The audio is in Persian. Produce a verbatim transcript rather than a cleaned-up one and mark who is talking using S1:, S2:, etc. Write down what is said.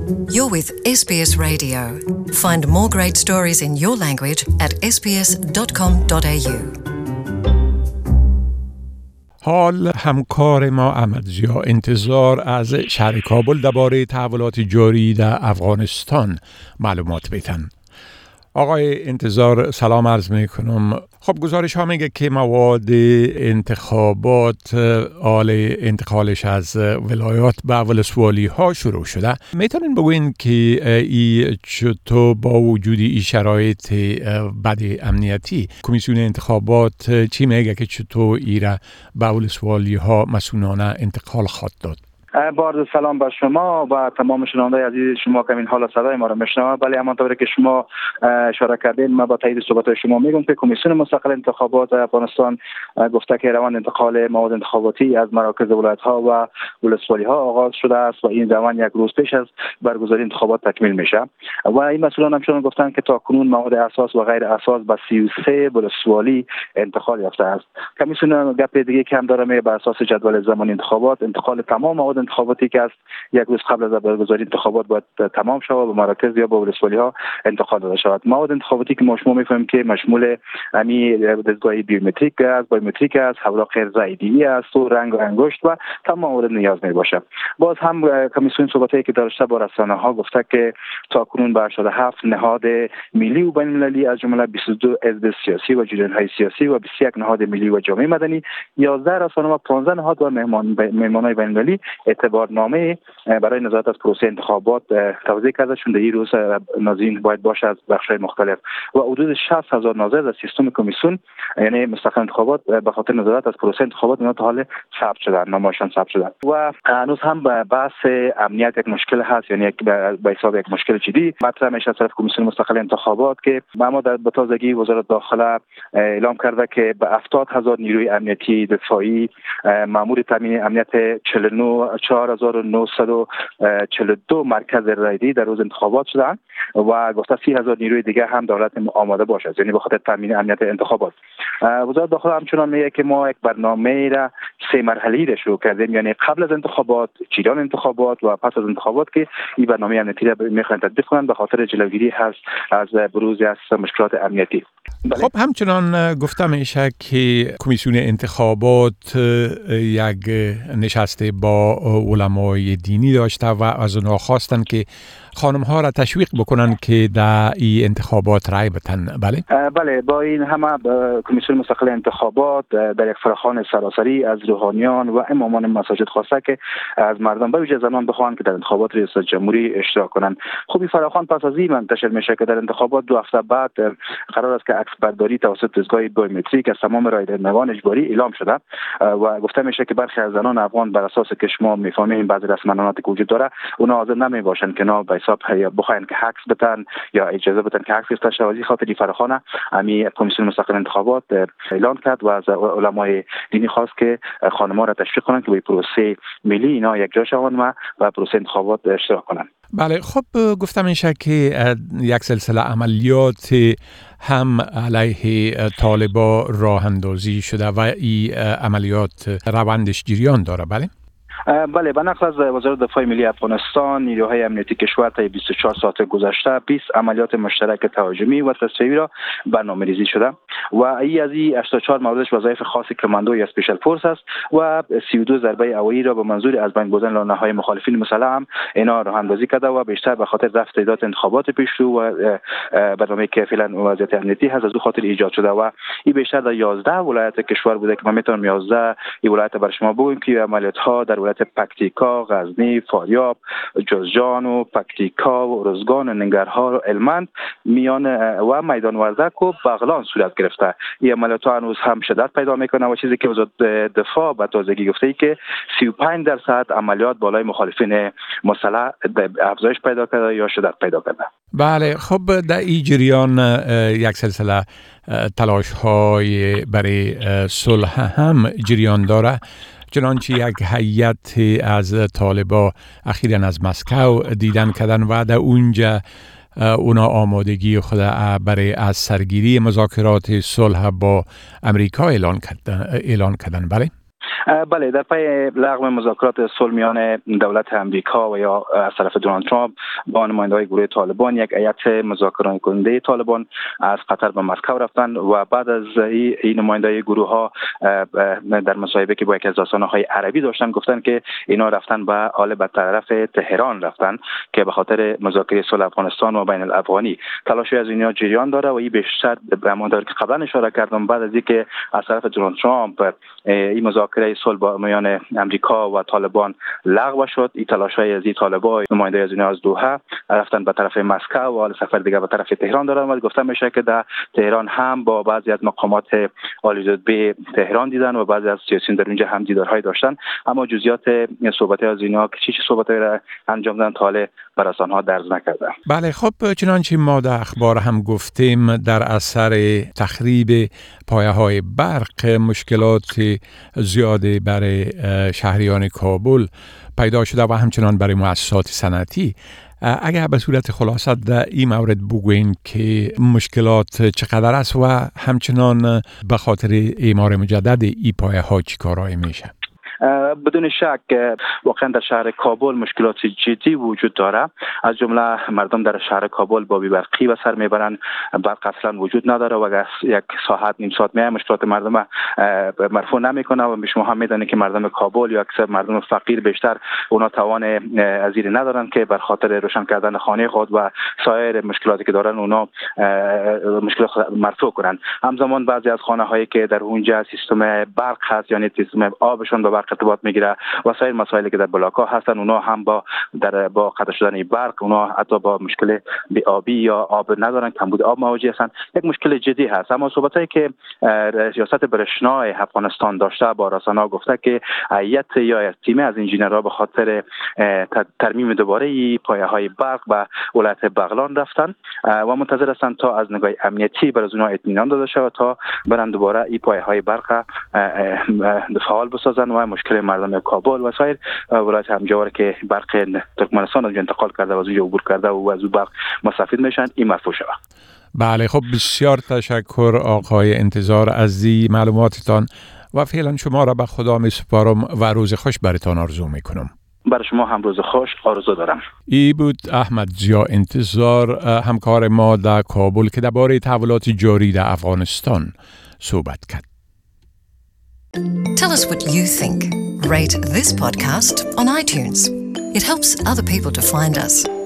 S1: You're with S B S Radio. Find more great stories in your language at s b s dot com dot a u.
S2: حال همکار ما احمدزیا انتظار از شهر کابل درباره تحولات جاری در افغانستان معلومات بدن. آقای انتظار سلام عرض می کنم. خب گزارش ها میگه که مواد انتخابات آل انتقالش از ولایات به ولسوالی ها شروع شده. میتونین بگوین که ای چطور با وجود این شرایط بد امنیتی کمیسیون انتخابات چی میگه که چطور ای را به ولسوالی ها مسئولانه انتقال خواهد داد؟
S3: با عرض سلام بر شما و تمام شنوندگان عزیز شما که این حال صدای ما را میشنوند. بله، همانطور که شما اشاره کردین، ما با تایید صحبت شما میگم که کمیسیون مستقل انتخابات افغانستان گفته که روند انتقال مواد انتخاباتی از مراکز ولایت ها و ولسوالی ها آغاز شده است و این روند یک روز پیش از برگزاری انتخابات تکمیل میشه و این مسئولان همچنان گفتن که تا کنون مواد اساس و غیر اساس به سی و سه ولسوالی انتقال یافته است. کمیسیون گپ دیگه کم داره، میگه بر اساس جدول زمان انتخابات انتقال تمام مواد انتخاباتی که است یک روز قبل از برگزاری انتخابات باید تمام شود و به مراکز یا به ولسوالی ها انتقال داده شود. مواد انتخاباتی که ما شما میفهمیم که مشمول امی دستگاه بیومتریک است، بایومتریک است، اوراق رایدی است و رنگ و انگشت و تمام مورد نیاز می باشه. باز هم کمیسیون صحبتی که داشته با رسانه ها گفته که تا کنون به هشتاد و هفت نهاد ملی و بین المللی از جمله بیست و دو حزب سیاسی و جریان های سیاسی و بیست و یک نهاد ملی و جامعه مدنی، یازده رسانه و پانزده نهاد و مهمان مهمانای بین المللی اعتبارنامه برای نظارت از پروسه انتخابات توزیع کرده، چون در این روز ناظرین باید باشه از بخش‌های مختلف و حدود شصت هزار ناظر در سیستم کمیسیون یعنی مستقل انتخابات به خاطر نظارت از پروسه انتخابات اینا تا حال ثبت شدن، نامشان ثبت شدن و هنوز هم بحث امنیت یک مشکل هست، یعنی یک به حساب یک مشکل جدی مطرح میشه از طرف کمیسیون مستقل انتخابات که ما در به تازگی وزارت داخله اعلام کرده که به هفتاد هزار نیروی امنیتی دفاعی مأمور تامین امنیت چهل و نه چهار هزار و نهصد و چهل و دو مرکز رایدی در روز انتخابات شدند و گفته سی هزار نیروی دیگه هم دولت آماده باشه، یعنی به خاطر تامین امنیت انتخابات. وزارت داخله همچنان میگه که ما یک برنامه را سه مرحله‌ای را شروع کردیم، یعنی قبل از انتخابات، جریان انتخابات و پس از انتخابات که این برنامه امنیتی را میخوان تطبیق کنند به خاطر جلوگیری هست از بروز از مشکلات امنیتی.
S2: بله. خب همچنان گفته میشه که کمیسیون انتخابات یک نشست با علمای دینی داشته و از اونها خواستن که خانم ها را تشویق بکنن که در این انتخابات رای بدن. بله
S3: بله با این همه کمیسیون مستقل انتخابات در یک فراخوان سراسری از روحانیان و امامان مساجد خواسته که از مردم به ویژه زنان بخواهند که در انتخابات ریاست جمهوری اشتراک کنند. خب این فراخوان پس از این منتشر میشه که در انتخابات دو هفته بعد قرار است که عکس برداری توسط دستگاه بایومتریک از تمام رایدهندگان اجباری اعلام شده و گفته میشه که برخی از زنان افغان بر اساس که شما میفهمین بعضی رسمناماتی که وجود داره اونا حاضر نمیباشن که نا به حساب بخواین که عکس بدن یا اجازه بدن که عکس گرفته شود. خاطر این فراخوان امی کمیسیون مستقل انتخابات اعلان کرد و از علمای دینی خواست که خانم‌ها را تشویق کنند که به پروسه ملی اینا یک جا شوند و به پروسه انتخابات اشتراک کنند.
S2: بله، خب گفتم میشه که یک سلسله عملیات هم علیه طالبان راه اندازی شده و این عملیات روندش جریان داره. بله
S3: بله به نقل از وزارت دفاع ملی افغانستان، نیروهای امنیتی کشور تا بیست و چهار ساعت گذشته بیست عملیات مشترک تهاجمی و تصفیه‌ای را برنامه‌ریزی شده و ای از این هشتاد و چهار موردش وظایف خاص کماندو یا اسپیشال فورس است و سی و دو ضربه هوایی را به منظور از بین بردن لانه‌های مخالفین مسلح هم اینا راه اندازی کرده و بیشتر به خاطر رفع تعداد انتخابات پیشرو و برنامه‌ای که فعلا وضعیت امنیتی هست از دو خاطر ایجاد شده و این بیشتر در یازده ولایت کشور بوده که ما میتونم یازده این ولایت بر شما بگویم که عملیات‌ها در ولایت پکتیکا، غزنی، فاریاب، جوزجان و پکتیکا و ارزگان و ننگرهار و هلمند میان و میدان وردک و بغلان صورت گرفته. این عملیات هنوز هم شدت پیدا میکنه و چیزی که وزارت دفاع به تازگی گفته ای که سی و پنج درصد عملیات بالای مخالفین مسلح افزایش پیدا کرده یا شدت پیدا کرده.
S2: بله، خب در این جریان یک سلسله تلاش های برای صلح هم جریان داره، چنانچه یک هیئت از طالبان اخیراً از مسکو دیدن کردن و در اونجا اونا آمادگی خود برای از سرگیری مذاکرات صلح با امریکا اعلان کردن. اعلان کردن. بله
S3: بله، در پی لغو مذاکرات صلح میان دولت امریکا و یا از طرف دونالد ترامپ با نماینده‌های گروه طالبان، یک هیئت مذاکره کننده طالبان از قطر به مسکو رفتند و بعد از این نماینده‌های گروه ها در مصاحبه که با یکی از رسانه‌های عربی داشتن گفتن که اینا رفتن به حال به طرف تهران رفتن که به خاطر مذاکره صلح افغانستان و بین الافغانی تلاشی از اینا جریان داره و این بیشتر به مانند که قبلا اشاره کردم بعد از اینکه از طرف دونالد ترامپ این مذاکره صلح با میان امریکا و طالبان لغو شد، این تلاش‌های از این طالبان نماینده از اینا از دوحه رفتن به طرف مسکو و حال سفر دیگه به طرف تهران دارن و گفته میشه که در تهران هم با بعضی از مقامات عالی‌رتبه تهران دیدن و بعضی از سیاسیون در اونجا هم دیدارهای داشتن، اما جزئیات صحبت از اینا که چی چی صحبت‌های را انجام دادن تا حالا بر رسانه‌ها درز نکرده.
S2: بله، خب چنانچه ما در اخبار هم گفتیم در اثر تخریب پایه‌های برق مشکلات زیادی برای شهریان کابل پیدا شده و همچنان برای مؤسسات صنعتی. اگر به صورت خلاصه در این مورد بگوین که مشکلات چقدر است و همچنان به خاطر اعمار مجدد این پایه‌ها چی کارایی میشه؟
S3: بدون شک واقعا در شهر کابل مشکلات جدی وجود داره، از جمله مردم در شهر کابل با بی‌برقی به سر میبرن، برق اصلا وجود نداره و اگر یک ساعت نیم ساعت میای مشکلات مردم مرفوع نمیکنه و شما هم میدونید که مردم کابل یا اکثر مردم فقیر بیشتر اونا توان از این ندارن که بر خاطر روشن کردن خانه خود و سایر مشکلاتی که دارن اونا مشکلات مرفوع کنن. همزمان بعضی از خانه هایی که در اونجا سیستم برق هست یعنی سیستم آبشون به ارتباط میگیره و سایر مسائلی که در بلاک‌ها هستن اونا هم با در با قطع شدن برق اونا حتی با مشکل بی آبی یا آب ندارن، کمبود آب مواجه هستن، یک مشکل جدی هست. اما صحبتایی که ریاست برشنای افغانستان داشته با رسانه‌ها گفته که هیئت یا تیم از انجینرها به خاطر ترمیم دوباره پایه‌های برق و ولایت بغلان رفتن و منتظر هستند تا از نگاه امنیتی بر از اونها اطمینان داده شود تا برن دوباره این پایه‌های برق فعال بسازن و مشکل مردم کابل و سایر ولایت همجوار که برق ترکمنستان از انتقال کرده و از اونجا عبور کرده و از اون برق مستفید میشن این مرفوع شود.
S2: بله، خب بسیار تشکر آقای انتظار از این معلوماتتان و فعلا شما را به خدا می سپارم و روز خوش برتان آرزو می کنم.
S3: برای شما هم روز خوش آرزو دارم.
S2: ای بود احمد ضیا انتظار، همکار ما در کابل که درباره تحولات جاری در افغانستان صحبت کرد.
S1: Tell us what you think. Rate this podcast on iTunes. It helps other people to find us.